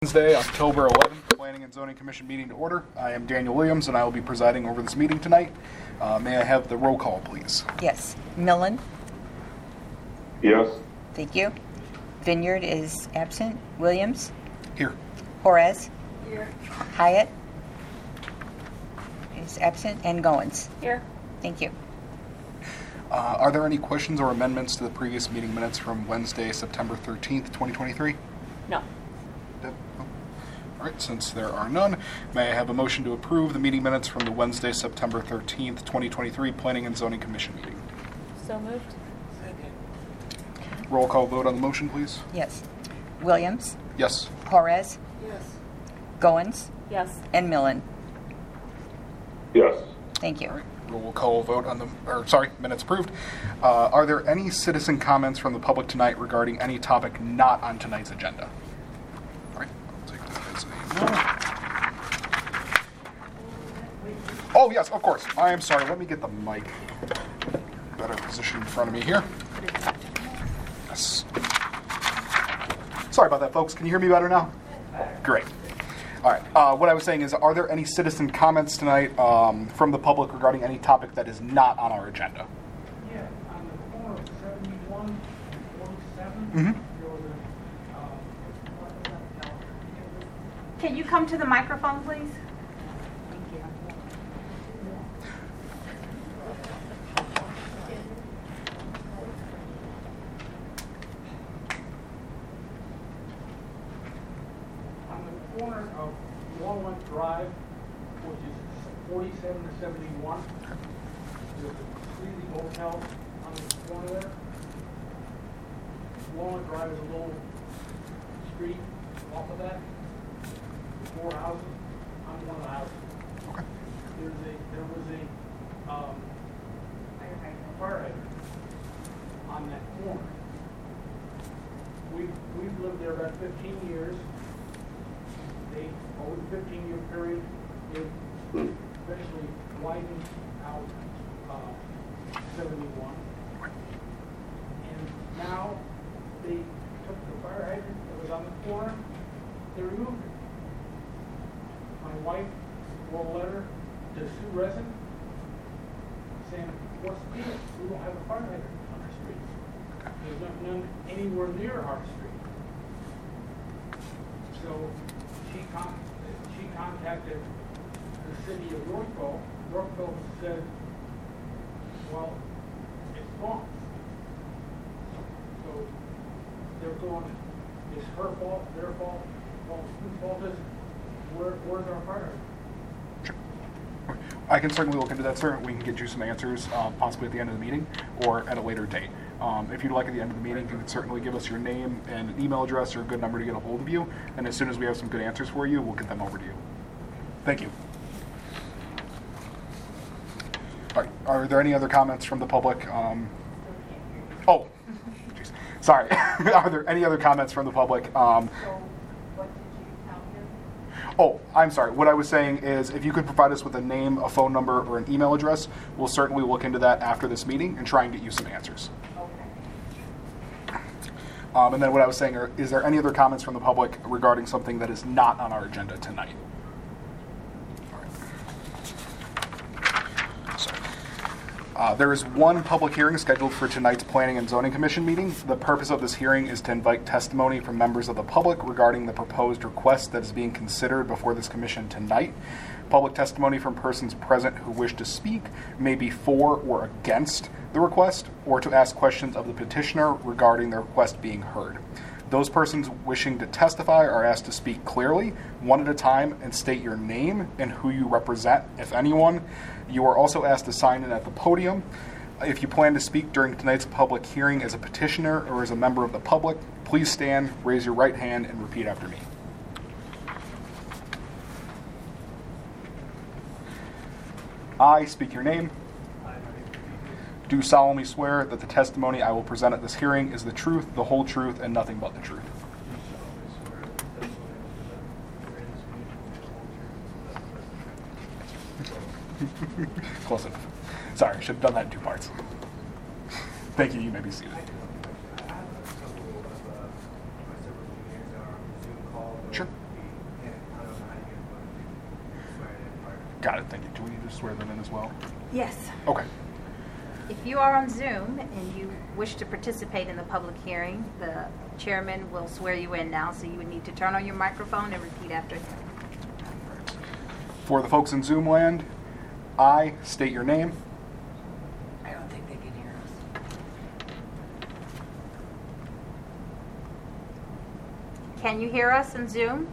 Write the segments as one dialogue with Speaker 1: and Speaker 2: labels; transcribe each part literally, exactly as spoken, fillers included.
Speaker 1: Wednesday, October eleventh, Planning and Zoning Commission meeting to order. I am Daniel Williams, and I will be presiding over this meeting tonight. Uh, may I have the roll call, please?
Speaker 2: Yes. Millen?
Speaker 3: Yes.
Speaker 2: Thank you. Vineyard is absent. Williams?
Speaker 1: Here.
Speaker 2: Juarez? Here. Hyatt is absent. And Goins?
Speaker 4: Here.
Speaker 2: Thank you.
Speaker 1: Uh, are there any questions or amendments to the previous meeting minutes from Wednesday, September thirteenth, twenty twenty-three?
Speaker 4: No.
Speaker 1: Yep. All right, since there are none, may I have a motion to approve the meeting minutes from the Wednesday, September thirteenth, twenty twenty-three Planning and Zoning Commission meeting?
Speaker 4: So moved.
Speaker 1: Roll call vote on the motion, please.
Speaker 2: Yes. Williams?
Speaker 1: Yes.
Speaker 2: Juarez?
Speaker 4: Yes.
Speaker 2: Goins?
Speaker 4: Yes.
Speaker 2: And Millen?
Speaker 3: Yes.
Speaker 2: Thank you.
Speaker 1: All right. Roll call vote on the, or sorry, minutes approved. Uh, are there any citizen comments from the public tonight regarding any topic not on tonight's agenda? All right, I'll take that as a no. Oh, yes, of course. I am sorry. Let me get the mic better positioned in front of me here. Yes. Sorry about that, folks. Can you hear me better now? Great. All right. Uh, what I was saying is, are there any citizen comments tonight um, from the public regarding any topic that is not on our agenda?
Speaker 5: Yeah, on the corner of seventy-one and forty-seven,
Speaker 1: Mm-hmm.
Speaker 5: there was a, um,
Speaker 4: Can you come to the microphone, please?
Speaker 2: Thank you.
Speaker 5: on the corner of Walnut Drive, which is forty-seven to seventy-one, there's a Sleazy Motel on the corner there. Walnut Drive is a little street off of that. Four houses, I'm one of the houses.
Speaker 1: Okay.
Speaker 5: There's a, there was a, um, fire hydrant on that corner. We've, we've lived there about fifteen years. They, over the fifteen year period, they eventually widened out, uh, seventy-one. And now they took the fire hydrant that was on the corner, they removed it. My wife wrote a letter to Sue Resin saying, what's the deal? We don't have a fire hydrant on our street. There's not none anywhere near our street. So she con, she contacted the city of Yorkville. Yorkville said, well, it's gone. So they're going, it's her fault, their fault, well, whose fault is it? Where, where's our fire hydrant?
Speaker 1: I can certainly look into that, sir. We can get you some answers, uh, possibly at the end of the meeting or at a later date. Um, if you'd like at the end of the meeting, you can certainly give us your name and an email address or a good number to get a hold of you. And as soon as we have some good answers for you, we'll get them over to you. Thank you. All right. Are there any other comments from the public? Um, oh, geez. Sorry. Are there any other comments from the public? Um, Oh, I'm sorry. What I was saying is if you could provide us with a name, a phone number, or an email address, we'll certainly look into that after this meeting and try and get you some answers. Okay. Um, and then what I was saying, are, is there any other comments from the public regarding something that is not on our agenda tonight? Uh, there is one public hearing scheduled for tonight's Planning and Zoning Commission meeting. The purpose of this hearing is to invite testimony from members of the public regarding the proposed request that is being considered before this commission tonight. Public testimony from persons present who wish to speak may be for or against the request, or to ask questions of the petitioner regarding the request being heard. Those persons wishing to testify are asked to speak clearly, one at a time, and state your name and who you represent, if anyone. You are also asked to sign in at the podium. If you plan to speak during tonight's public hearing as a petitioner or as a member of the public, please stand, raise your right hand, and repeat after me. I speak your name. Do solemnly swear that the testimony I will present at this hearing is the truth, the whole truth, and nothing but the truth. Close enough. Sorry, I should have done that in two parts. Thank you. You may be seated. Sure. Got it, thank you. Do we need to swear them in as well?
Speaker 4: Yes.
Speaker 1: Okay.
Speaker 4: If you are on Zoom and you wish to participate in the public hearing, the chairman will swear you in now, so you would need to turn on your microphone and repeat after him.
Speaker 1: For the folks in Zoom land, I state your name.
Speaker 2: I don't think they can hear us.
Speaker 4: Can you hear us in Zoom?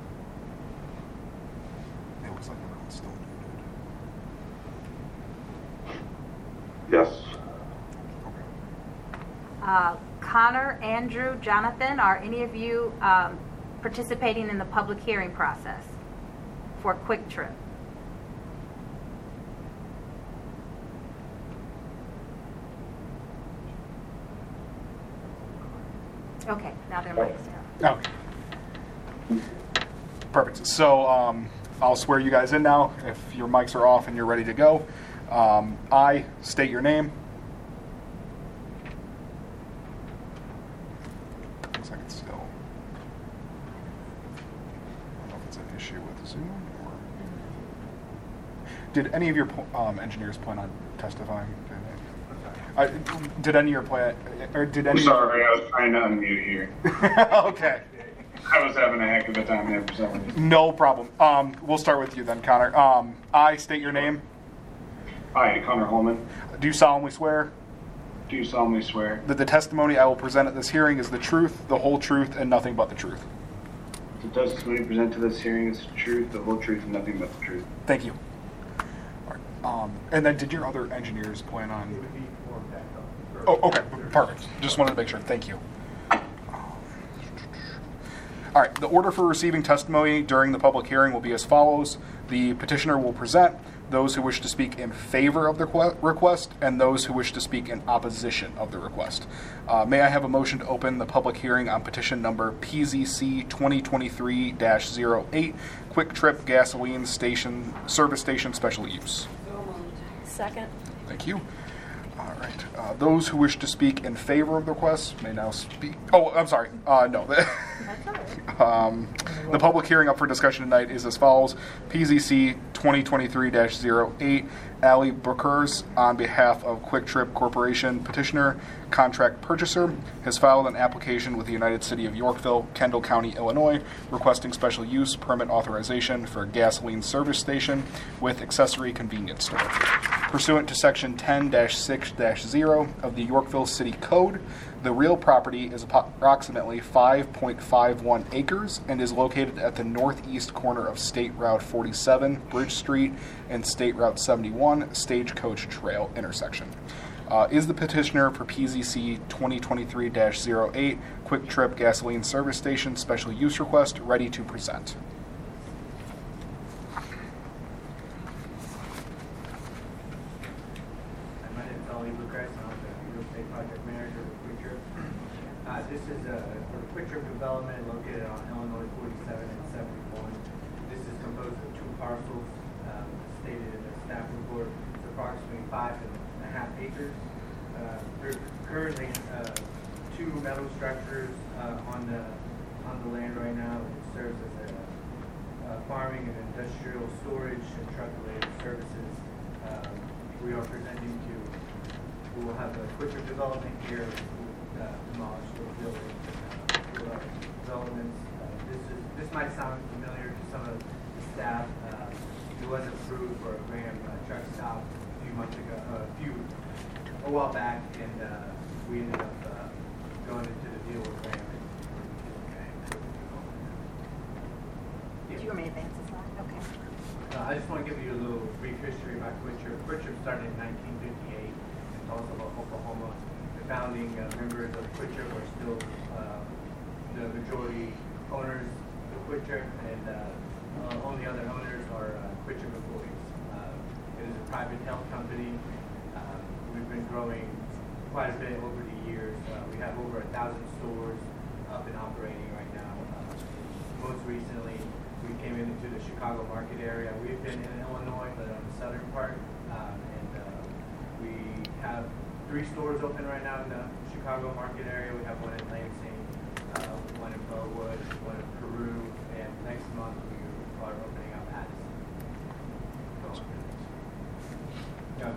Speaker 1: It looks like everyone's still muted.
Speaker 3: Yes.
Speaker 4: Uh, Connor, Andrew, Jonathan, are any of you um, participating in the public hearing process for Quick Trip? Okay, now their mics down.
Speaker 1: Okay. Perfect. So um, I'll swear you guys in now. If your mics are off and you're ready to go, um, I state your name. Looks like it's still. I don't know if it's an issue with Zoom or. Did any of your um, engineers plan on testifying? Uh, did any of your plan, or did any?
Speaker 6: I'm sorry, I was trying to unmute here.
Speaker 1: Okay.
Speaker 6: I was having a heck of a time there for some reason.
Speaker 1: No problem. Um, we'll start with you then, Connor. Um, I state your name.
Speaker 6: Hi, Connor Holman.
Speaker 1: Do solemnly swear
Speaker 6: Do solemnly swear
Speaker 1: that the testimony I will present at this hearing is the truth, the whole truth, and nothing but the truth.
Speaker 6: the testimony presented to this hearing is the truth, the whole truth, and nothing but the truth.
Speaker 1: Thank you. All right. Um, and then, did your other engineers plan on? Oh, okay. Perfect. Just wanted to make sure. Thank you. All right, the order for receiving testimony during the public hearing will be as follows. The petitioner will present, those who wish to speak in favor of the request, and those who wish to speak in opposition of the request. Uh, may I have a motion to open the public hearing on petition number P Z C twenty twenty-three dash zero eight, Quick Trip Gasoline Station Service Station Special Use?
Speaker 4: Second.
Speaker 1: Thank you. All right. Uh, those who wish to speak in favor of the request may now speak. Oh, I'm sorry. Uh, no.
Speaker 4: That's all right.
Speaker 1: um, the public hearing up for discussion tonight is as follows. P Z C twenty twenty-three dash zero eight, Ali Brookers, on behalf of Quick Trip Corporation, petitioner, contract purchaser, has filed an application with the United City of Yorkville, Kendall County, Illinois, requesting special use permit authorization for a gasoline service station with accessory convenience store. Pursuant to Section ten dash six dash zero of the Yorkville City Code, the real property is approximately five point five one acres and is located at the northeast corner of State Route forty-seven, Bridge Street, and State Route seventy-one, Stagecoach Trail intersection. Uh, is the petitioner for P Z C twenty twenty-three dash zero eight Quick Trip Gasoline Service Station Special Use Request ready to present?
Speaker 7: My name is Ali Lucas. I'm the real estate project manager of Quick Trip. Uh, this is a, for the Quick Trip development located on Illinois forty-seven and seventy-one. This is composed of two parcels, um, stated in the staff report. It's approximately five and a half acres. Uh, there's currently uh, two metal structures uh, on the on the land right now. It serves as a uh, farming and industrial storage and truck-related services. Um, we are presenting to, we will have a Quick Trip development here, we'll uh, demolish those buildings, uh, do our developments. Uh, this is, this might sound familiar to some of the staff. Uh, it was approved for a Graham uh, truck stop a few months ago, uh, a few, a while back, and uh, we ended up uh, going into the deal with Graham. And,
Speaker 4: Do you want me to advance this slide? Okay.
Speaker 7: Uh, I just want to give you a little brief history about Quick Trip. Quick Trip started in nineteen fifty-eight in Tulsa, Oklahoma. The founding uh, members of Quick Trip are still uh, the majority owners of Quick Trip, and uh, uh, only other owners are uh, Quick Trip employees. Uh, it is a private health company. Uh, we've been growing quite a bit over the years. Uh, we have over a thousand stores up and operating right now. Uh, most recently, we came into the Chicago market area. We've been in Illinois, but on the southern part, um, and uh, we have three stores open right now in the Chicago market area. We have one in Lansing, uh, one in Bellwood, one in Peru, and next month we are opening up Addison. So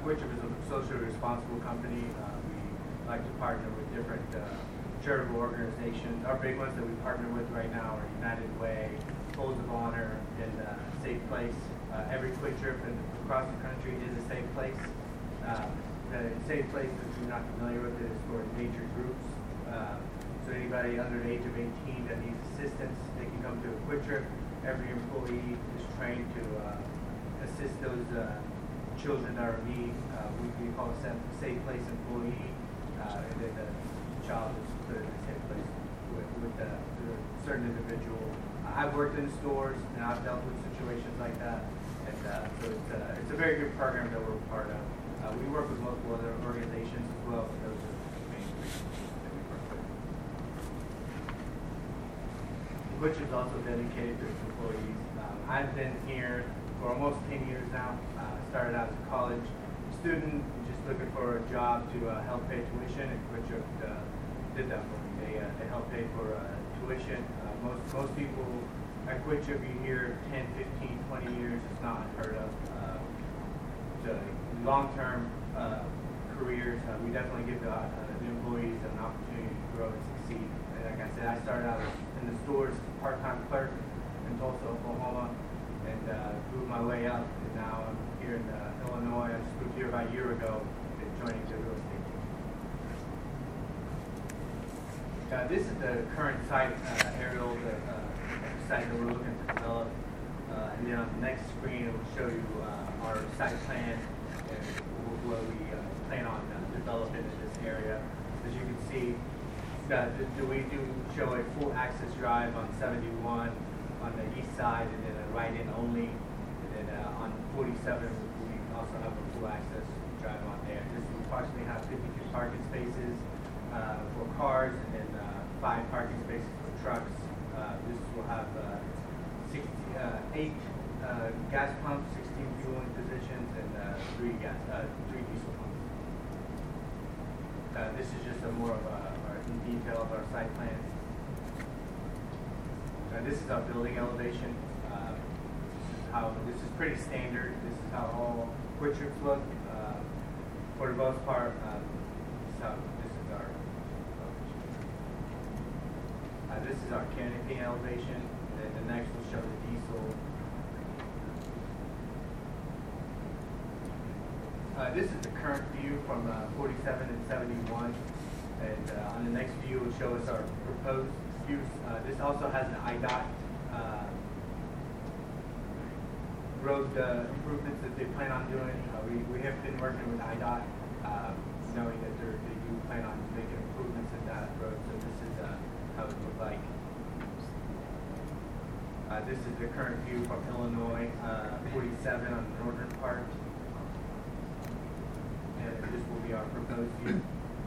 Speaker 7: QuikTrip is a socially responsible company. Uh, we like to partner with different uh, charitable organizations. Our big ones that we partner with right now are United Way, Souls of Honor, and uh, Safe Place. Uh, every QuikTrip and across the country is a safe place. Uh, the Safe Place, if you're not familiar with it, is for endangered groups. Uh, so anybody under the age of eighteen that needs assistance, they can come to a QuikTrip. Every employee is trained to uh, assist those uh, children that are in need. Uh, we, we call it a Safe Place employee, uh, and then the child is put in a safe place with, with a certain individual. I've worked in stores and I've dealt with situations like that, and uh, so it's, uh, it's a very good program that we're a part of. Uh, we work with multiple other organizations as well, but those are the main reasons that we work with. Which is also dedicated to its employees. Um, I've been here for almost ten years now. Uh, started out as a college student, just looking for a job to uh, help pay tuition, and QuikTrip uh, did that for me. They, uh, they help pay for uh, tuition. Uh, most most people at QuikTrip, you hear ten, fifteen, twenty years. It's not unheard of. Uh, so long-term uh, careers, uh, we definitely give the, uh, the employees an opportunity to grow and succeed. And like I said, I started out in the stores part-time clerk in Tulsa, Oklahoma, and uh, moved my way up. And now I'm here in uh, Illinois. I just moved here about a year ago and joining the real estate team. Uh, this is the current site uh, aerial, the uh, site that we're looking to develop. Uh, and then on the next screen, it will show you uh, our site plan and what we uh, plan on uh, developing in this area. As you can see, uh, do we do show a full access drive on seventy-one on the east side, and then a right-in only. And then uh, on forty-seven, we also have a full access drive on there. This will approximately have fifty-two parking spaces uh, for cars, and then uh, five parking spaces for trucks. Uh, this will have uh, six, uh, eight uh, gas pumps, sixteen fueling positions, and uh, three gas, uh, three diesel pumps. Uh, this is just a more of a, our in detail of our site plan. Uh, this is our building elevation. Uh, this is how this is pretty standard. This is how all QuikTrips look. Uh, for the most part, uh, this is how this is our. Uh, this is our canopy elevation. And then the next will show the diesel. Uh, this is the current view from uh, forty-seven and seventy-one, and uh, on the next view will show us our proposed views. Uh, this also has an I D O T uh, road uh, improvements that they plan on doing. Uh, we, we have been working with I D O T, uh, knowing that they're, they do plan on making improvements in that road, so this is uh, how it would look like. Uh, this is the current view from Illinois, uh, forty-seven on the northern part. And this will be our proposed view.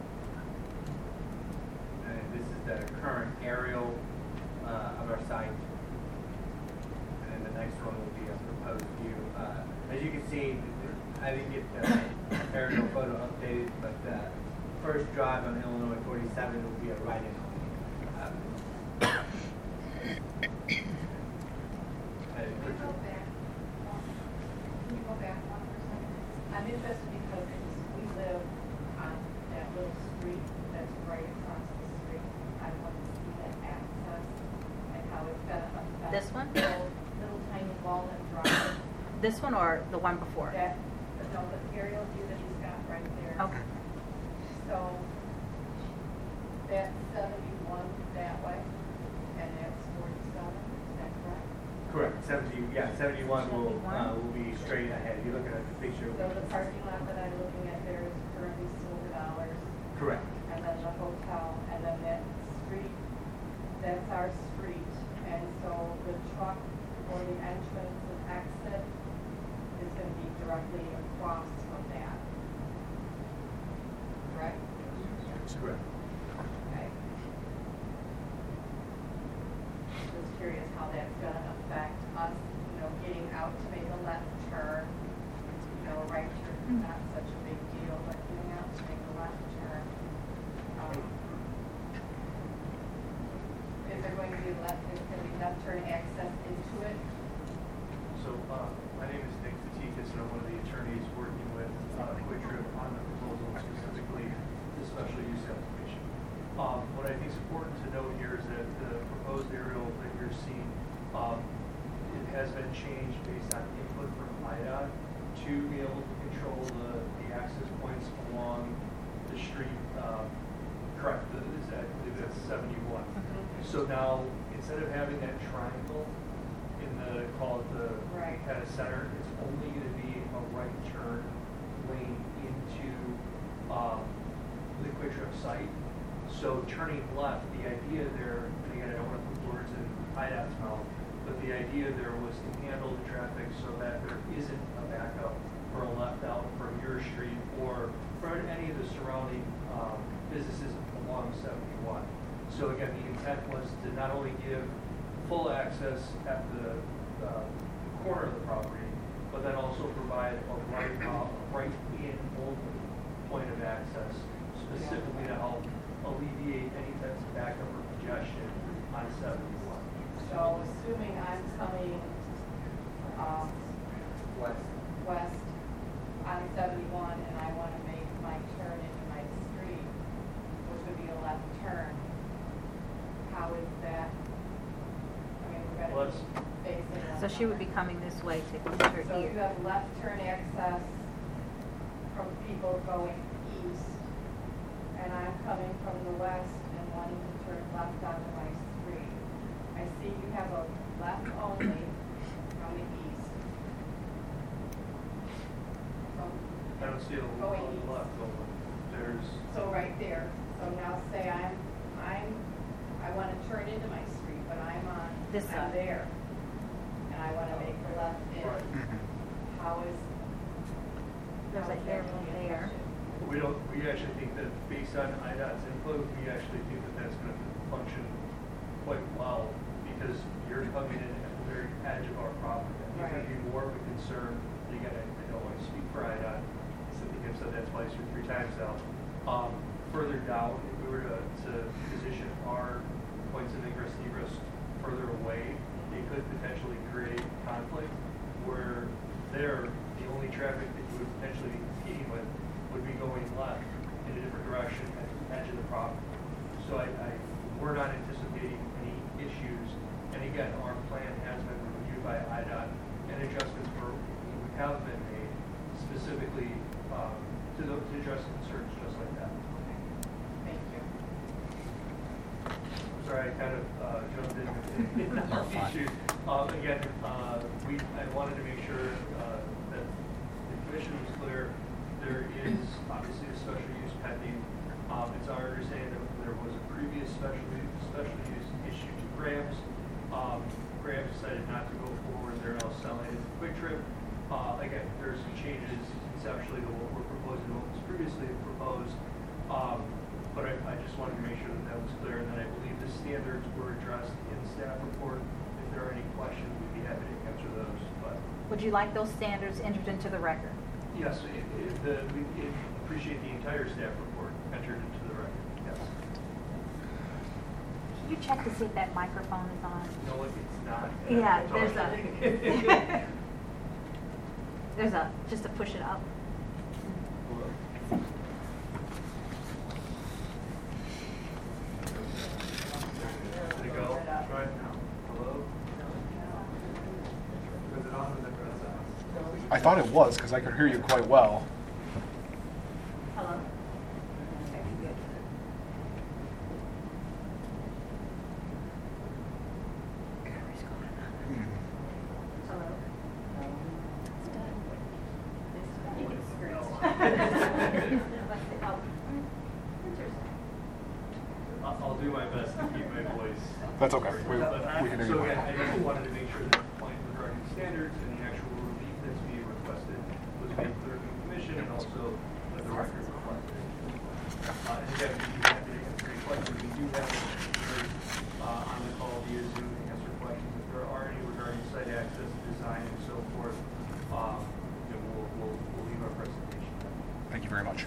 Speaker 7: And this is the current aerial uh, of our site. And then the next one will be a proposed view. Uh, as you can see, I didn't get the aerial photo updated, but the first drive on Illinois forty-seven will be a right-in only. Uh,
Speaker 8: Can you go back? Can you go back one for a second? I'm interested because it's, we live on that little street that's right across the street. I want to see that access and how it's going to affect
Speaker 4: This one?
Speaker 8: Little, little tiny Walnut Drive.
Speaker 4: This one or the one before?
Speaker 8: That, no, the aerial view that he's got right there.
Speaker 4: Okay.
Speaker 8: So that's seventy-one that way, and that's forty-seven. Is that correct?
Speaker 7: Correct. Seventy, yeah, seventy-one will uh, will be straight ahead. You're looking at the picture.
Speaker 8: So the parking lot that I'm looking at there is currently silver dollars,
Speaker 7: Correct.
Speaker 8: and then the hotel, and then that street, that's our street. And so the truck or the entrance and exit is going to be directly across from that. Correct?
Speaker 7: That's correct.
Speaker 8: Okay. Just curious how that's going to affect us, you know, getting out to make a left turn. You know, a right turn is not such a big deal, but getting out to make a left turn. Um, is there going to be left, is going to be left turn access into it?
Speaker 9: So, uh, my name is Nick Fatikas, and I'm one of the attorneys working with uh, QuikTrip has been changed based on input from I D O T to be able to control the, the access points along the street. Uh, correct, that is that, I believe that's seventy-one. So now, instead of having that triangle in the, call it the
Speaker 8: Right.
Speaker 9: kind of center, it's only going to be a right turn lane into um, the Quick Trip site. So turning left, the idea there, and again, I don't want to put words in I D O T's mouth, but the idea there was to handle the traffic so that there isn't a backup or a left out from your street or for any of the surrounding um, businesses along seventy-one. So again, the intent was to not only give full access at the uh, corner of the property, but then also provide a right out, right in only point of access, specifically to help alleviate any types of backup or congestion on seventy-one.
Speaker 8: So assuming I'm coming, um,
Speaker 9: West.
Speaker 8: west on seventy-one and I want to make my turn into my street, which would be a left turn, how is that? I mean, we're
Speaker 9: Well,
Speaker 8: going to
Speaker 9: that's-
Speaker 8: be facing one
Speaker 4: So she would be
Speaker 8: another.
Speaker 4: coming this way to enter
Speaker 8: So you
Speaker 4: here.
Speaker 8: have left turn access from people going east, and I'm coming from the west and wanting to turn left onto my street. I see you have a left only on the east. From
Speaker 9: I don't see a
Speaker 8: going
Speaker 9: a
Speaker 8: east.
Speaker 9: left over. There's,
Speaker 8: So right there, so now say I'm, I'm, I want to turn into my street, but I'm on,
Speaker 4: This
Speaker 8: I'm
Speaker 4: side.
Speaker 8: there. And I want to make the left in.
Speaker 9: Right.
Speaker 8: How is?
Speaker 4: There's
Speaker 8: how
Speaker 4: a
Speaker 8: is that
Speaker 4: arrow
Speaker 8: gonna be
Speaker 4: there.
Speaker 8: affected?
Speaker 9: we don't, we actually think that based on I D O T's input, we actually think that that's going to function quite well because you're coming in at the very edge of our property. I think
Speaker 8: Right.
Speaker 9: there'd be more of a concern, and again, I, I don't want to speak for I D O T, I think I've said that twice or three times now. Um, further down, if we were to, to position our points of ingress and egress further away, it could potentially create conflict where there, the only traffic that you would potentially be competing with would be going left in a different direction at the edge of the property. So I, I, we're not anticipating any issues. And again, our plan has been reviewed by I D O T and adjustments were, have been made specifically um, to, the, to address concerns just like that.
Speaker 8: Thank you.
Speaker 9: Sorry, I kind of uh, jumped in in our issues. Um, again, uh, we, I wanted to make sure uh, that the commission was clear. There is obviously a special use pending. Um, it's our understanding that there was a previous special use, special use issued to Grams. Um, Grams decided not to go forward. They're now selling it as a Quick Trip. Uh, again, there's some changes conceptually to what we're proposing, what was previously proposed. Um, But I, I just wanted to make sure that that was clear, and that I believe the standards were addressed in the staff report. If there are any questions, we'd be happy to answer those. But
Speaker 4: Would you like those standards entered into the record?
Speaker 9: yes, it, it, the, we it, appreciate the entire staff report entered into the record. Yes.
Speaker 4: Can you check to see if that microphone is on?
Speaker 9: No, if it's not.
Speaker 4: Yeah,
Speaker 9: it's
Speaker 4: there's
Speaker 9: on.
Speaker 4: a, there's a, just to push it up.
Speaker 9: Did it go? Try it now. Hello? Was it on?
Speaker 1: I thought it was because I could hear you quite well.
Speaker 4: Hello? Okay, good. Hello?
Speaker 9: I'll I'll do my best to keep my voice.
Speaker 1: That's okay. We,
Speaker 9: But,
Speaker 1: we can hear
Speaker 9: so
Speaker 1: you
Speaker 9: again,
Speaker 1: well.
Speaker 9: I just wanted to make sure that the point regarding standards and the actual relief that's being requested was made clear to the commission and also that the record reflected. Uh, and again, we do have to answer any questions. We do have uh, on the call via Zoom to answer questions. If there are any regarding site access, design, and so forth, um, you know, we'll, we'll, we'll leave our presentation.
Speaker 1: Thank you very much.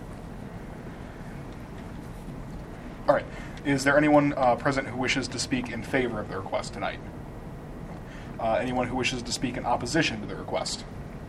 Speaker 1: All right. Is there anyone uh, present who wishes to speak in favor of the request tonight? Uh, anyone who wishes to speak in opposition to the request?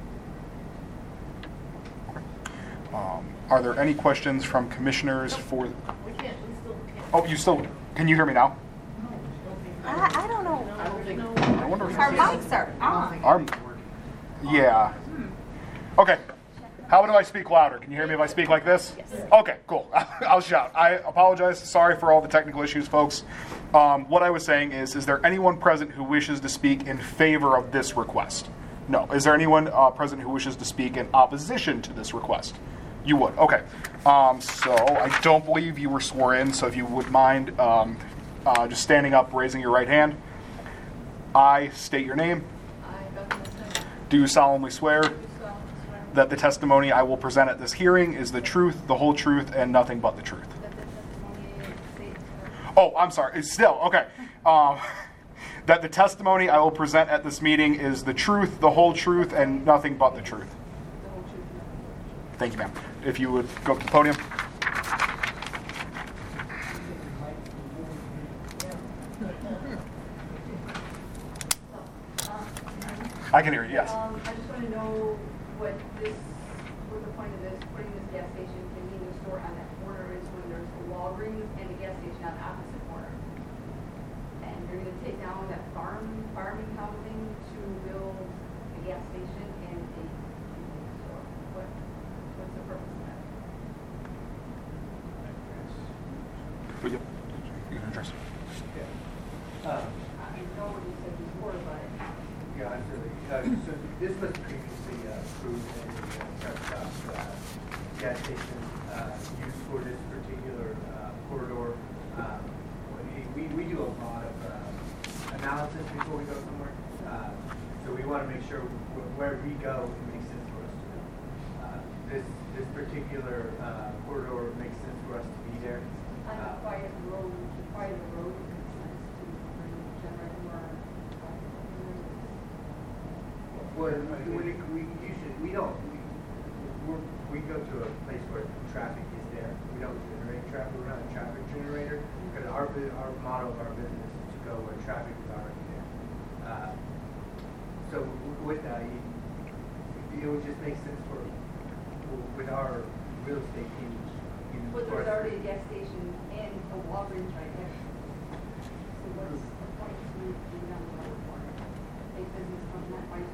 Speaker 1: Um, are there any questions from commissioners for?
Speaker 8: We can't, we still can't.
Speaker 1: Oh, you still? Can you hear me now?
Speaker 4: I, I don't know.
Speaker 8: I don't think.
Speaker 1: I wonder if
Speaker 4: Our mics are on.
Speaker 1: Our, yeah. Okay. How do I speak louder? Can you hear me if I speak like this? Yes. Okay, cool. I'll shout. I apologize. Sorry for all the technical issues, folks. Um, what I was saying is, is there anyone present who wishes to speak in favor of this request? No. Is there anyone uh, present who wishes to speak in opposition to this request? You would. Okay. Um, so I don't believe you were sworn in, so if you would mind um, uh, just standing up, raising your right hand. I state your name.
Speaker 8: I, Beth Wilson,
Speaker 1: Do solemnly swear
Speaker 8: do solemnly swear
Speaker 1: that the testimony I will present at this hearing is the truth, the whole truth, and nothing but the truth.
Speaker 8: that the testimony states
Speaker 1: Oh, I'm sorry. It's still, okay. Um, that the testimony I will present at this meeting is the truth, the whole truth, and nothing but the truth.
Speaker 8: the whole truth and nothing but the truth.
Speaker 1: Thank you, ma'am. If you would go up to the podium. I can hear you, yes.
Speaker 8: Um, I just want to know what this, what the point of this, putting this gas station, convenience store on that corner is when there's a Walgreens and a gas station on the opposite corner. And you're going to take down that farm, farming housing to build a gas station and a convenience store. What, what's the purpose of that?
Speaker 1: We can, you can address it.
Speaker 7: Uh,
Speaker 8: I know what you said before, but
Speaker 7: Yeah, absolutely. Uh, so this was previously uh, approved in the uh, truck stop uh, gas station uh, used for this particular uh, corridor. Um, we, we do a lot of uh, analysis before we go somewhere. Uh, so we want to make sure wh- where we go, it makes sense for us to go. Uh, this this particular uh, corridor makes sense for us to be there.
Speaker 8: on the
Speaker 7: Uh,
Speaker 8: quiet road, the quiet road makes sense to bring generate more.
Speaker 7: Well, when it, we usually, we don't, we, we're, we go to a place where traffic is there. We don't generate traffic, we're not a traffic generator. Because our, bu- our model of our business is to go where traffic is already there. Uh, so w- with that, it, it would just make sense for, with our real estate team. you know,
Speaker 8: But
Speaker 7: for
Speaker 8: there's
Speaker 7: us-
Speaker 8: already a gas station and a Walgreens right there. So what's the point to be on the other corner? Big business from that way.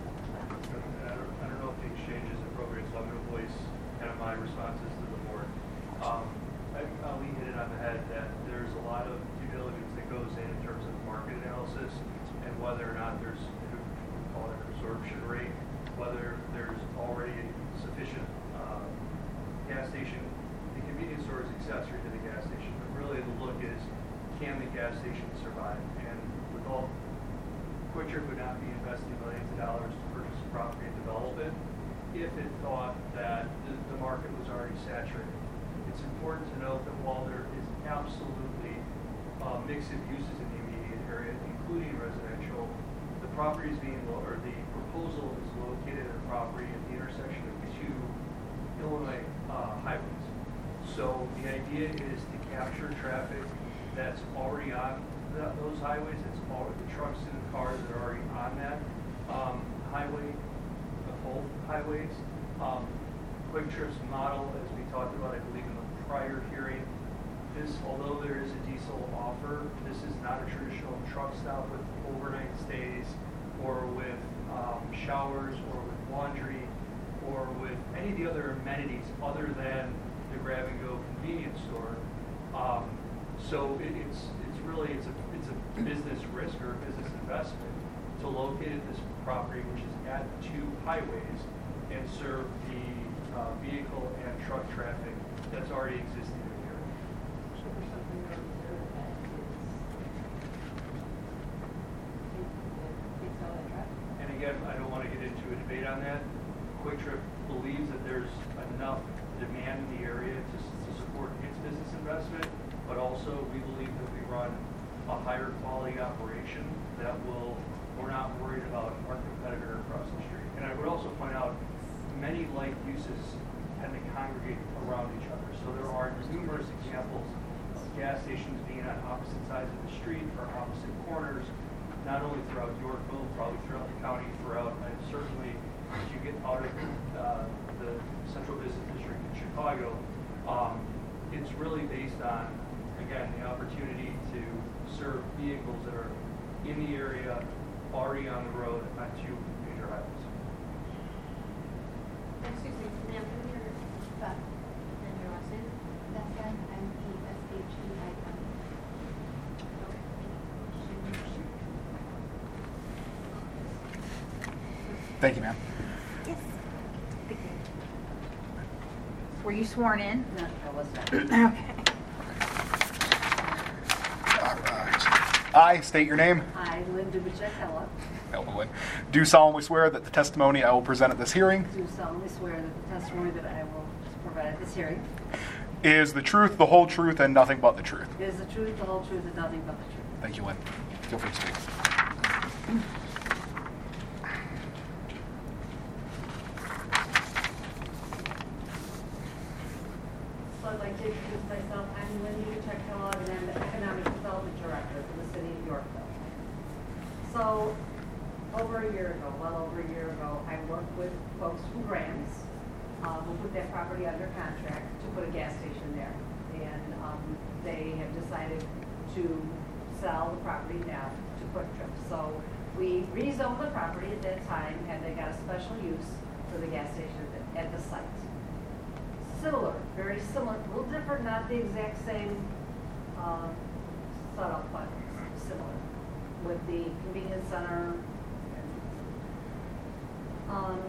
Speaker 9: I don't, I don't know if the exchange is appropriate, so I'm going to voice kind of my responses to the board. Um, I think Ali hit it on the head that there's a lot of due diligence that goes in in terms of market analysis and whether or not there's, we call it an absorption rate, whether there's already sufficient uh, gas station. The convenience store is accessory to the gas station, but really the look is, can the gas station survive? And with all QuikTrip would not be investing millions of dollars to purchase a property and develop it if it thought that the, the market was already saturated. It's important to note that while there is absolutely uh, mix of uses in the immediate area, including residential, the property is being, lo- or the proposal is located at a property at the intersection of two Illinois uh, highways. So the idea is to capture traffic that's already on the, those highways. It's all the trucks and the cars that are already on that um, highway, the both highways. Um, QuikTrip's model, as we talked about, I believe in the prior hearing, this, although there is a diesel offer, this is not a traditional truck stop with overnight stays or with um, showers or with laundry or with any of the other amenities other than the grab-and-go convenience store. Um, so it, it's it's really it's a it's a business risk or a business investment to locate at this property, which is at two highways, and serve the uh, vehicle and truck traffic that's already existing in the area.
Speaker 8: So for something that is there that is, takes all that traffic.
Speaker 9: And again, I don't want to get into a debate on that. QuikTrip believes that there's enough demand in the area to, to support its business investment, but also we believe that we run a higher quality operation that will, we're not worried about our competitor across the street. And I would also point out, many like uses tend to congregate around each other. So there are numerous examples of gas stations being on opposite sides of the street or opposite corners, not only throughout Yorkville, probably throughout the county, throughout, and certainly as you get out of uh, the central business district in Chicago, um, it's really based on, again, the opportunity to serve vehicles that are in the area already on the road onto major highways.
Speaker 8: Excuse me, ma'am, can you hear Beth? And your last name? Beth, M E S H E I M.
Speaker 1: Thank you, ma'am.
Speaker 4: Yes. Were you sworn in?
Speaker 8: No, I was not.
Speaker 4: Okay.
Speaker 1: All right. I state your name.
Speaker 8: I, Lynn Dubicek-Hella,
Speaker 1: Elwood. Do solemnly swear that the testimony I will present at this hearing
Speaker 8: do solemnly swear that the testimony that I will provide at this hearing
Speaker 1: is the truth, the whole truth, and nothing but the truth.
Speaker 8: is the truth, the whole truth, and nothing but the truth.
Speaker 1: Thank you, Lynn. Feel free to speak.
Speaker 8: So I'd like to introduce myself. I'm Lynn Dubicek-Hella, and I'm the Economic Development Director for the City of Yorkville. So, over a year ago, well over a year ago, I worked with folks from Grams, uh, who put that property under contract to put a gas station there. And um, they have decided to sell the property now to Quick Trip. So we rezoned the property at that time, and they got a special use for the gas station at the, at the site. Similar, very similar, a little different, not the exact same uh, setup, but similar, with the convenience center. Um,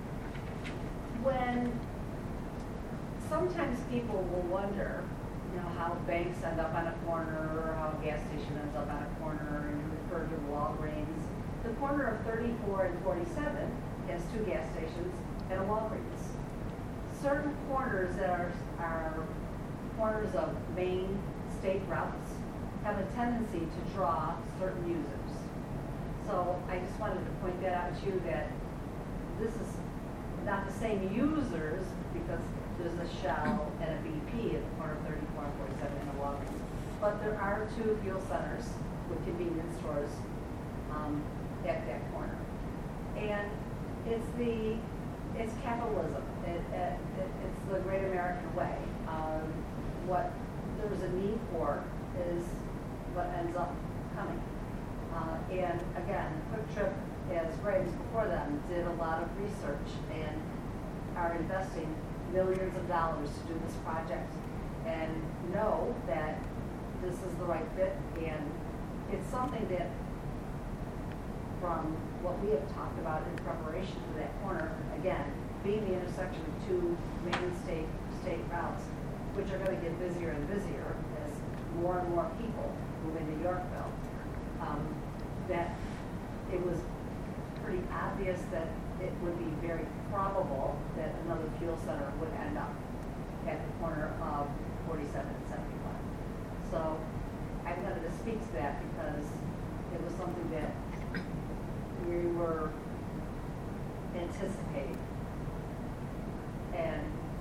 Speaker 8: when sometimes people will wonder, you know, how banks end up on a corner, or how a gas station ends up on a corner, and you refer to Walgreens. The corner of thirty-four and forty-seven has two gas stations and a Walgreens. Certain corners that are, are corners of main state routes have a tendency to draw certain users. So I just wanted to point that out to you, that this is not the same users, because there's a Shell and a B P at the corner of thirty-four and forty-seven and a Walgreens. But there are two fuel centers with convenience stores um, at that corner. And it's the, it's capitalism. It, it, it, it's the great American way. Um, what there's a need for is what ends up coming. Uh, and again, Quick Trip, as Graves before them, did a lot of research and are investing millions of dollars to do this project, and know that this is the right fit. And it's something that, from what we have talked about in preparation for that corner, again, being the intersection of two main state state routes, which are going to get busier and busier as more and more people move into Yorkville, um, that it was pretty obvious that it would be very probable that another fuel center would end up at the corner of forty-seven and seventy-one. So I wanted to speak to that because it was something that we were anticipating, and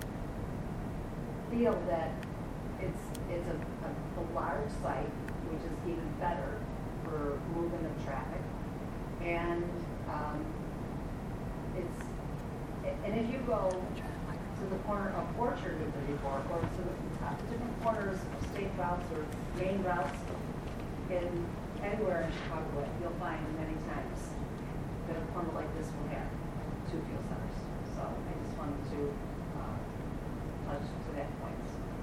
Speaker 8: feel that it's it's a, a, a large site, which is even better for movement of traffic, and um, it's and if you go to the corner of Orchard and thirty-four, or to the uh, different corners of state routes or main routes in anywhere in Chicago, you'll find many times that a corner like this will have two fuel centers. So I just wanted to uh, touch to that point.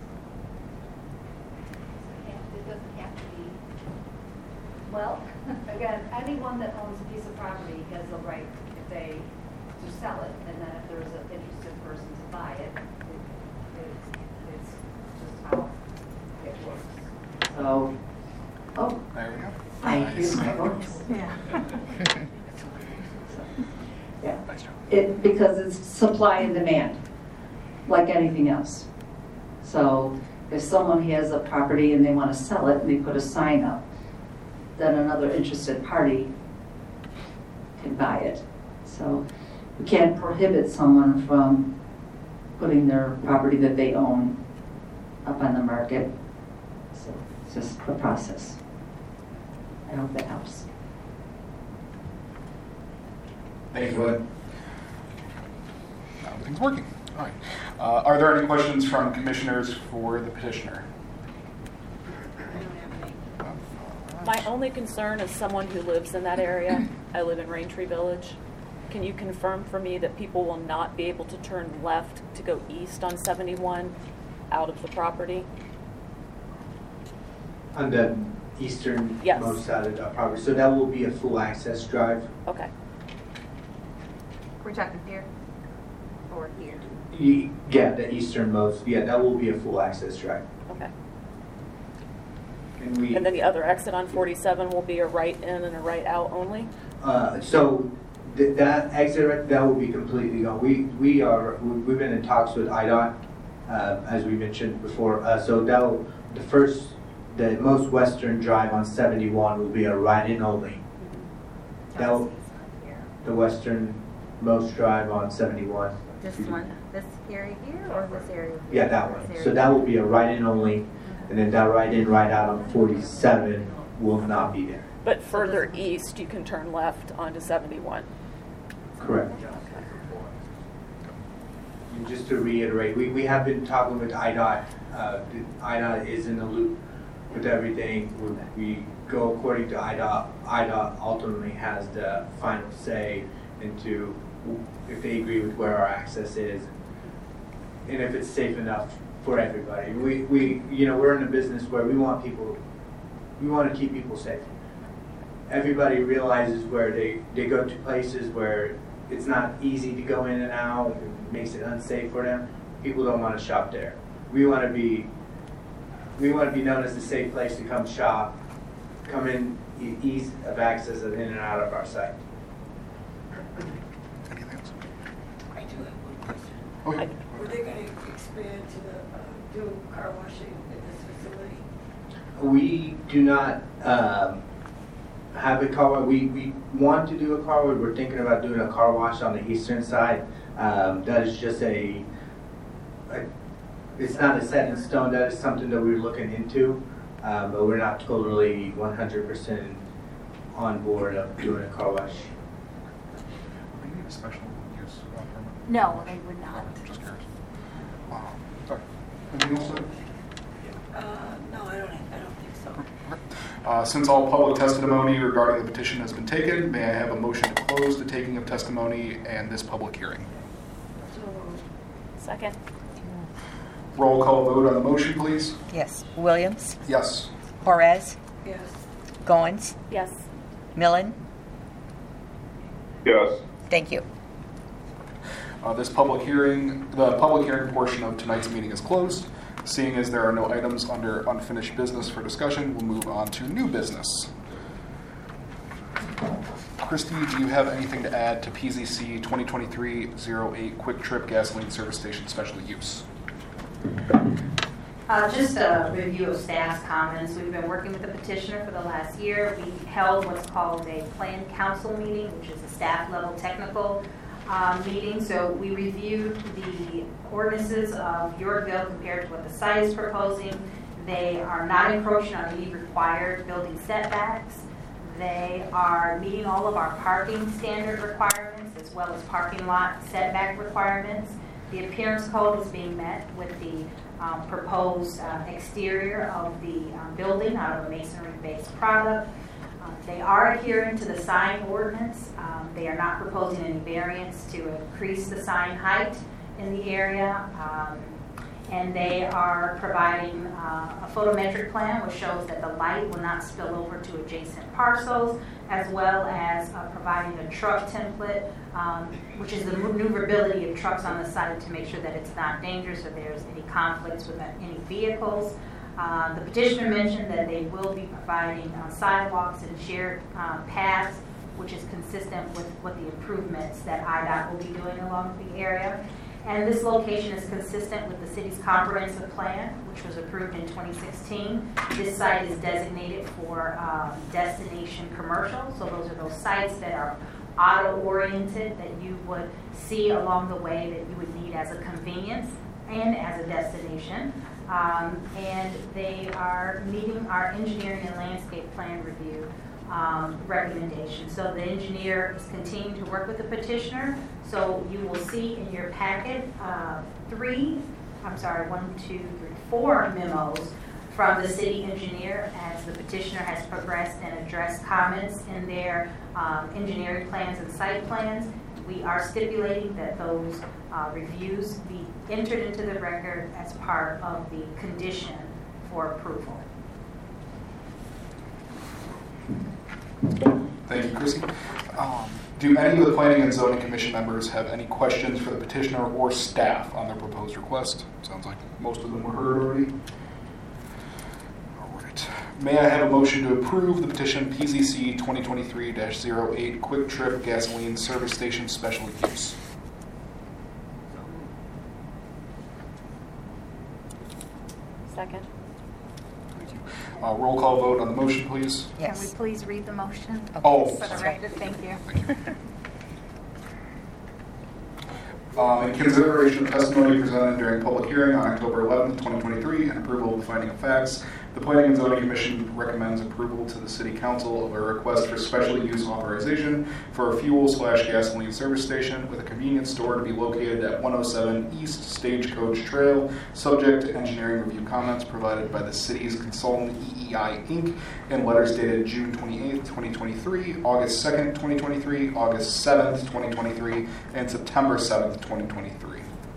Speaker 8: It doesn't have to be. Well, again, anyone that owns a piece of property has the right, if they, to sell it, and then if there's an interested person to buy it, it, it it's just how it works. So, oh,
Speaker 1: There we go.
Speaker 8: thank you.
Speaker 4: Yeah.
Speaker 8: Yeah.
Speaker 1: Nice job.
Speaker 8: It, because it's supply and demand, like anything else. So if someone has a property and they want to sell it and they put a sign up, then another interested party can buy it. So we can't prohibit someone from putting their property that they own up on the market. So it's just a process. I hope that helps.
Speaker 1: Thank you, Lynn. Now everything's working. All right. Uh, are there any questions from commissioners for the petitioner?
Speaker 10: My only concern is someone who lives in that area I live in Raintree Village. Can you confirm for me that people will not be able to turn left to go east on seventy-one out of the property?
Speaker 7: On the eastern
Speaker 10: Yes.
Speaker 7: most side of the property, so that will be a full access drive.
Speaker 10: Okay.
Speaker 4: We're talking here or here?
Speaker 7: Ye- Yeah, the easternmost, yeah, that will be a full access drive.
Speaker 10: Okay.
Speaker 7: And we,
Speaker 10: And then the other exit on forty-seven will be a right in and a right out only?
Speaker 7: uh, so th- that exit, right- that will be completely gone. We, we are, we- we've been in talks with I D O T, uh, as we mentioned before, uh, so that will, the first, the most western drive on seventy-one will be a right in only. That will, the western most drive on seventy-one.
Speaker 4: This one, this area here or this area? here?
Speaker 7: Yeah, that one.
Speaker 4: This
Speaker 7: So
Speaker 4: area.
Speaker 7: that will be a right in only, and then that right in, right out on forty-seven will not be there.
Speaker 10: But further east, you can turn left onto seventy-one.
Speaker 7: Correct. And just to reiterate, we, we have been talking with I D O T. Uh, the I D O T is in the loop with everything. We, we go according to I D O T. I D O T ultimately has the final say into if they agree with where our access is and if it's safe enough for everybody. We, we you know, we're in a business where we want people, we want to keep people safe. Everybody realizes where they, they go to places where it's not easy to go in and out, it makes it unsafe for them. People don't want to shop there. We want to be, we want to be known as a safe place to come shop, come in, e- ease of access in and out of our site.
Speaker 1: Anything else?
Speaker 11: I do have one question.
Speaker 1: Okay.
Speaker 11: Were they going to expand to the, uh, do car washing at this facility?
Speaker 7: We do not um, have a car wash. We, we want to do a car wash. We're thinking about doing a car wash on the eastern side. Um, that is just a, a, it's not a set in stone. That is something that we're looking into, um, but we're not totally one hundred percent on board of doing a car wash.
Speaker 1: Do you need a special use uh, permit?
Speaker 4: No, they would not.
Speaker 1: Just curious. Um, sorry. Anything else?
Speaker 11: Uh, no, I don't, I don't think so.
Speaker 1: Uh, Since all public testimony regarding the petition has been taken, may I have a motion to close the taking of testimony and this public hearing?
Speaker 11: So moved.
Speaker 10: Second?
Speaker 1: Roll call vote on the motion, please.
Speaker 2: Yes. Williams,
Speaker 1: Yes.
Speaker 2: Juarez,
Speaker 11: Yes.
Speaker 2: Goins,
Speaker 10: Yes.
Speaker 2: Millen.
Speaker 3: Yes.
Speaker 2: Thank you.
Speaker 1: Uh, This public hearing, the public hearing portion of tonight's meeting is closed. Seeing as there are no items under unfinished business for discussion, we'll move on to new business. Christy, do you have anything to add to P Z C twenty twenty-three oh eight Quick Trip Gasoline Service Station Special Use?
Speaker 4: Uh, Just a review of staff's comments. We've been working with the petitioner for the last year. We held what's called a planned council meeting, which is a staff level technical um, meeting. So we reviewed the ordinances of Yorkville compared to what the site is proposing. They are not encroaching on any required building setbacks. They are meeting all of our parking standard requirements as well as parking lot setback requirements. The appearance code is being met with the um, proposed uh, exterior of the um, building out of a masonry-based product. Uh, they are adhering to the sign ordinance. Um, they are not proposing any variance to increase the sign height in the area. Um, and they are providing uh, a photometric plan which shows that the light will not spill over to adjacent parcels, as well as uh, providing a truck template, um, which is the maneuverability of trucks on the site to make sure that it's not dangerous or there's any conflicts with any vehicles. Uh, the petitioner mentioned that they will be providing uh, sidewalks and shared uh, paths, which is consistent with what the improvements that I D O T will be doing along the area. And this location is consistent with the city's comprehensive plan, which was approved in twenty sixteen. This site is designated for um, destination commercial. So those are those sites that are auto-oriented that you would see along the way that you would need as a convenience and as a destination. Um, and they are meeting our engineering and landscape plan review Um, recommendation. So the engineer is continuing to work with the petitioner. So you will see in your packet uh, three, I'm sorry, one, two, three, four memos from the city engineer as the petitioner has progressed and addressed comments in their um, engineering plans and site plans. We are stipulating that those uh, reviews be entered into the record as part of the condition for approval.
Speaker 1: Thank you, Chrissy. Um, do any of the Planning and Zoning Commission members have any questions for the petitioner or staff on their proposed request? Sounds like most of them were heard already. All right. May I have a motion to approve the petition P Z C twenty twenty-three dash zero eight Quick Trip Gasoline Service Station Special Use?
Speaker 10: Second.
Speaker 1: Uh, roll call vote on the motion, please.
Speaker 2: Yes.
Speaker 4: Can we please read the motion?
Speaker 1: Oh,
Speaker 4: For the record, thank you.
Speaker 1: Thank you. Um, in consideration of testimony presented during public hearing on October eleventh, twenty twenty-three, and approval of the finding of facts, the Planning and Zoning Commission recommends approval to the City Council of a request for special use authorization for a fuel slash gasoline service station with a convenience store to be located at one oh seven East Stagecoach Trail, subject to engineering review comments provided by the city's consultant E E I Incorporated in letters dated June twenty-eighth, twenty twenty-three, August second, twenty twenty-three, August seventh, twenty twenty-three, and September seventh, twenty twenty-three.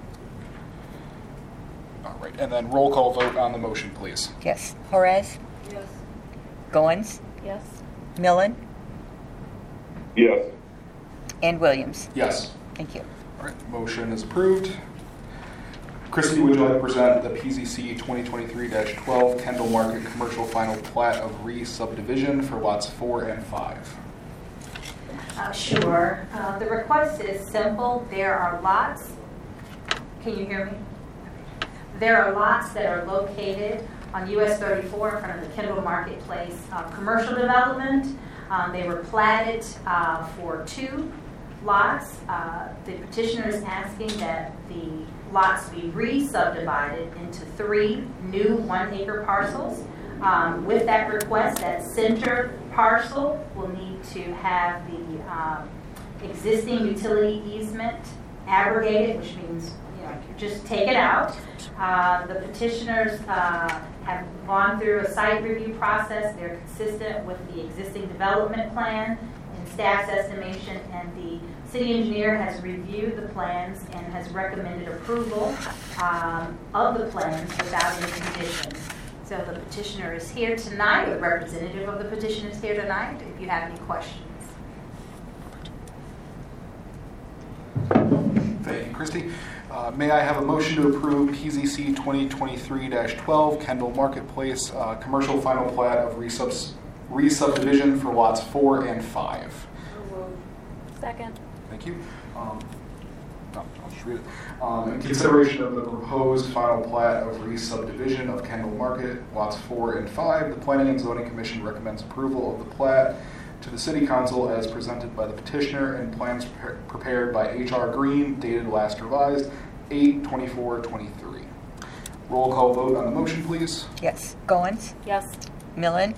Speaker 1: All right, and then roll call vote on the motion, please.
Speaker 2: Yes. Horace?
Speaker 11: Yes.
Speaker 2: Goins?
Speaker 10: Yes.
Speaker 2: Millen?
Speaker 3: Yes.
Speaker 2: And Williams?
Speaker 1: Yes.
Speaker 2: Thank you.
Speaker 1: All right, motion is approved. Christy, would you like to present the P Z C twenty twenty-three dash twelve Kendall Market Commercial Final Plat of Re-Subdivision for lots four and five?
Speaker 4: Uh, Sure. Uh, The request is simple. There are lots, can you hear me? There are lots that are located on U S thirty-four in front of the Kendall Marketplace uh, commercial development. Um, They were platted uh, for two lots. Uh, The petitioner is asking that the lots be re-subdivided into three new one-acre parcels. Um, With that request, that center parcel will need to have the um, existing utility easement abrogated, which means, you know, just take it out. Uh, The petitioners uh, have gone through a site review process. They're consistent with the existing development plan and staff's estimation, and the city engineer has reviewed the plans and has recommended approval um, of the plans without any conditions. So the petitioner is here tonight, the representative of the petitioner is here tonight, if you have any questions.
Speaker 1: Thank you, Christy. Uh, may I have a motion to approve P Z C twenty twenty-three dash twelve Kendall Marketplace uh, Commercial Final Plat of resubs- Re-Subdivision for lots four and five?
Speaker 10: Second.
Speaker 1: Thank you. Um, no, I'll just read it. Um, in consideration of the proposed final plat of re-subdivision of Kendall Market, lots four and five, the Planning and Zoning Commission recommends approval of the plat to the City Council as presented by the petitioner and plans pre- prepared by H R Green, dated last revised eight twenty-four twenty-three. Roll call vote on the motion, please.
Speaker 2: Yes. Goins?
Speaker 10: Yes.
Speaker 2: Millen?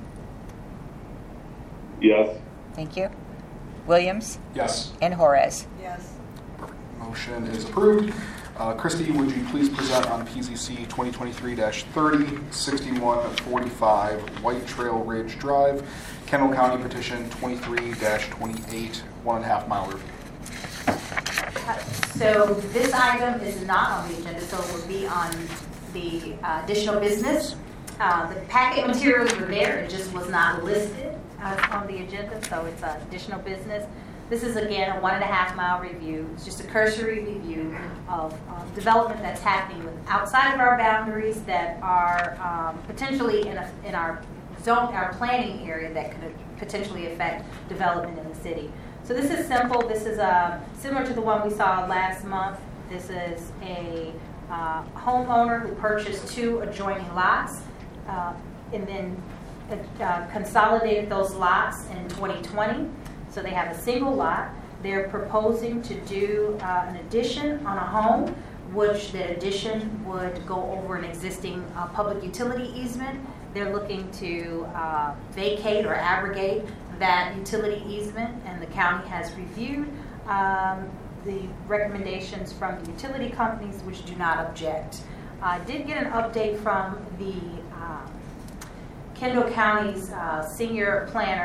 Speaker 3: Yes.
Speaker 2: Thank you. Williams?
Speaker 1: Yes.
Speaker 2: And Horace?
Speaker 11: Yes.
Speaker 1: Motion is approved. Uh, Christy, would you please present on P Z C twenty twenty-three dash thirty, sixty-one forty-five White Trail Ridge Drive, Kendall County Petition twenty-three dash twenty-eight, one and a half mile review?
Speaker 4: Uh, So this item is not on the agenda, so it will be on the uh, additional business. Uh, The packet materials were there, it just was not listed uh, on the agenda, so it's uh, additional business. This is, again, a one and a half mile review. It's just a cursory review of um, development that's happening with- outside of our boundaries that are um, potentially in, a, in our zone, our planning area that could potentially affect development in the city. So this is simple. This is uh, similar to the one we saw last month. This is a uh, homeowner who purchased two adjoining lots uh, and then uh, consolidated those lots in twenty twenty. So they have a single lot. They're proposing to do uh, an addition on a home, which the addition would go over an existing uh, public utility easement. They're looking to uh, vacate or abrogate that utility easement, and the county has reviewed um, the recommendations from the utility companies, which do not object. I did get an update from the um, Kendall County's uh, senior planner,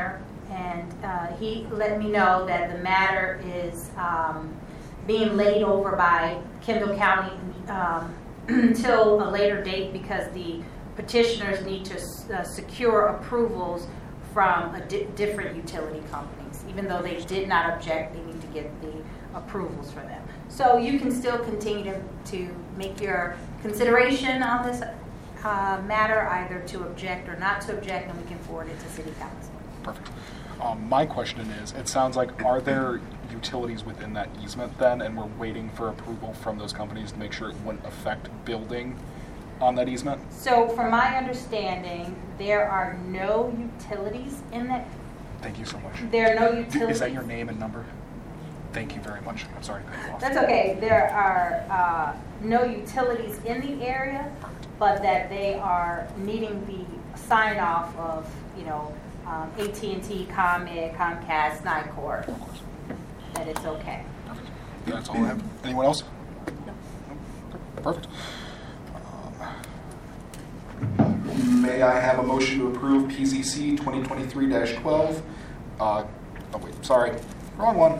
Speaker 4: and uh, he let me know that the matter is um, being laid over by Kendall County um, until a later date because the petitioners need to uh, secure approvals from a di- different utility companies. Even though they did not object, they need to get the approvals for them. So you can still continue to, to make your consideration on this uh, matter, either to object or not to object, and we can forward it to City Council.
Speaker 1: Perfect. Um, my question is, it sounds like, are there utilities within that easement then, and we're waiting for approval from those companies to make sure it wouldn't affect building on that easement?
Speaker 4: So from my understanding, there are no utilities in that.
Speaker 1: Thank you so much.
Speaker 4: There are no utilities.
Speaker 1: Is that your name and number? Thank you very much. I'm sorry to cut you off.
Speaker 4: That's okay. There are uh, no utilities in the area, but that they are needing the sign off of, you know, um, A T and T, ComEd, Comcast, Nycor, that it's okay.
Speaker 1: Perfect. That's all I have. Anyone else? No. Perfect. Um, may I have a motion to approve P Z C twenty twenty-three dash twelve? Uh, oh wait, sorry, wrong one.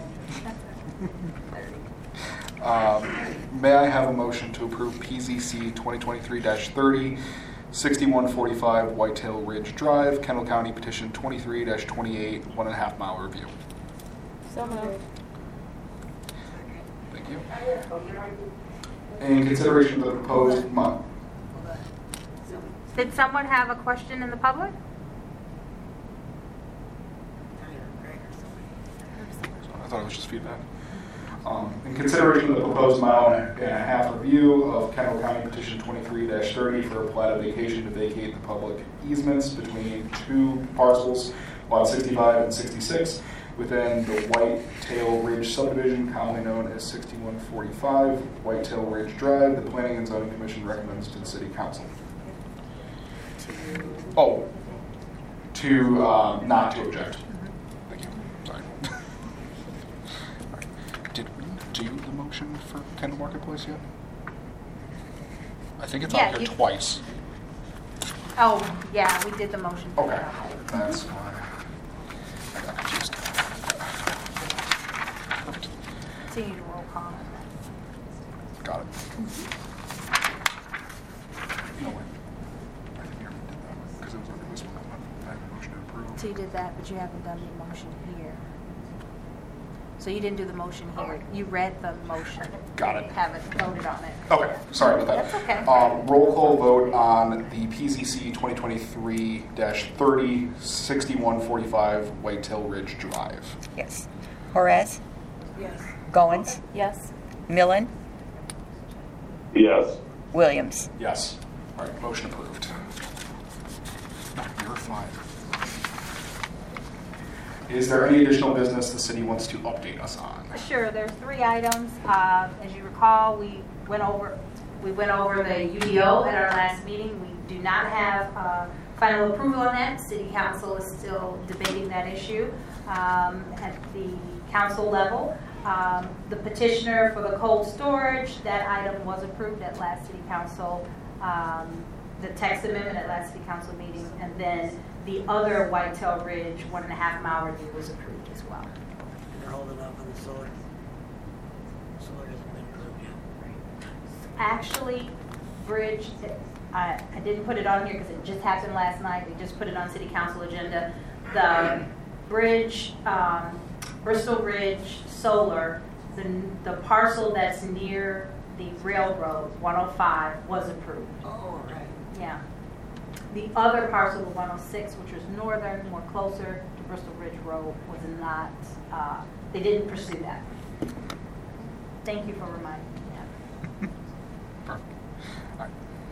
Speaker 1: um, may I have a motion to approve P Z C twenty twenty-three dash thirty, sixty-one forty-five Whitetail Ridge Drive, Kendall County Petition twenty-three dash twenty-eight, one and a half mile review?
Speaker 10: So moved.
Speaker 1: Thank you. In consideration of the proposed mo-
Speaker 4: Did someone have a question in the public?
Speaker 1: I thought it was just feedback. Um, in consideration of the proposed mile and a half review of Kendall County Petition twenty-three dash thirty for a plat of vacation to vacate the public easements between two parcels, lot sixty-five and sixty-six, within the Whitetail Ridge subdivision, commonly known as sixty-one forty-five Whitetail Ridge Drive, the Planning and Zoning Commission recommends to the City Council. Oh, to um, not to object. Thank you. Sorry. Did we do the motion for Kendall Marketplace yet? I think it's
Speaker 4: Yeah,
Speaker 1: on here
Speaker 4: you-
Speaker 1: twice.
Speaker 4: Oh, yeah, we did the motion. for
Speaker 1: Okay,
Speaker 4: that.
Speaker 1: that's why I got confused. Perfect.
Speaker 4: Continue to roll call on that.
Speaker 1: Got it. No way. I think we already did that because it was under this one. I had a motion to approve.
Speaker 4: So you did that, but you haven't done the motion here. So you didn't do the motion here. You read the motion.
Speaker 1: Got it.
Speaker 4: Haven't voted on it.
Speaker 1: Okay, sorry about that.
Speaker 4: That's okay.
Speaker 1: Um, roll call vote on the P Z C twenty twenty-three dash thirty, sixty-one forty-five Whitetail Ridge Drive.
Speaker 2: Yes. Horace?
Speaker 11: Yes.
Speaker 2: Goins?
Speaker 10: Yes.
Speaker 2: Millen?
Speaker 3: Yes.
Speaker 2: Williams?
Speaker 1: Yes. All right, motion approved. You're fine. Is there any additional business the city wants to update us on?
Speaker 4: Sure, there's three items. Um, As you recall, we went over, we went over the U D O at our last meeting. We do not have uh, final approval on that. City Council is still debating that issue um, at the council level. Um, The petitioner for the cold storage, that item was approved at last City Council, um, the text amendment at last City Council meeting, and then the other Whitetail Ridge one and a half mile review was approved as well.
Speaker 11: They're holding up on the solar. Solar hasn't been approved yet.
Speaker 4: Actually, Bridge, I, I didn't put it on here because it just happened last night. We just put it on City Council agenda. The Bridge, um, Bristol Ridge Solar, the, the parcel that's near the railroad, one oh five, was approved.
Speaker 11: Oh, right.
Speaker 4: Yeah. The other parcel, the one oh six, which was northern, more closer to Bristol Ridge Road, was not, uh, they didn't pursue that. Thank you for reminding me of that.
Speaker 1: Perfect. All right.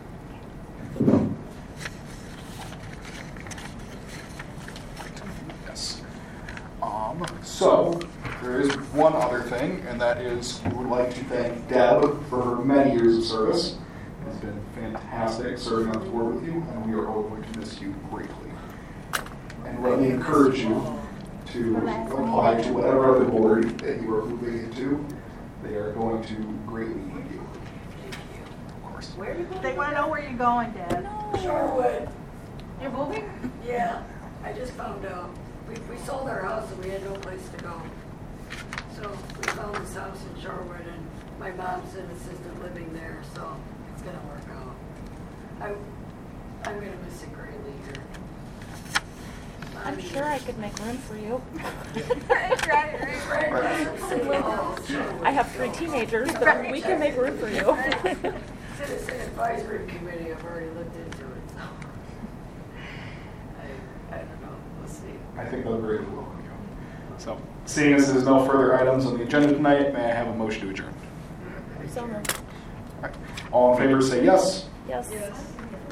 Speaker 1: Yes. Um, so, there is one other thing, and that is we would like to thank Deb for her many years of service. It's been fantastic serving on the board with you, and we are all going to miss you greatly. And let me encourage you to apply to whatever other board that you are moving into. They are going to greatly need you. Of course.
Speaker 4: Where are you going? They want to know where you're going, Deb.
Speaker 11: Shorewood.
Speaker 4: You're moving?
Speaker 11: Yeah, I just found out.
Speaker 12: we, we sold our house and we had no place to go. So we found this house in Shorewood, and my mom's in assisted living there, so it's gonna work out. I, I'm gonna miss it greatly here.
Speaker 10: I'm sure I could make room for you. I have three teenagers, but we can make room for you.
Speaker 12: Citizen Advisory Committee, I've already looked into it, so. I, I don't know, we'll see.
Speaker 1: I think they'll really welcome you. So, seeing as there's no further items on the agenda tonight, may I have a motion to adjourn?
Speaker 10: So moved.
Speaker 1: All right. All in favor say yes.
Speaker 10: Yes.
Speaker 12: Yes.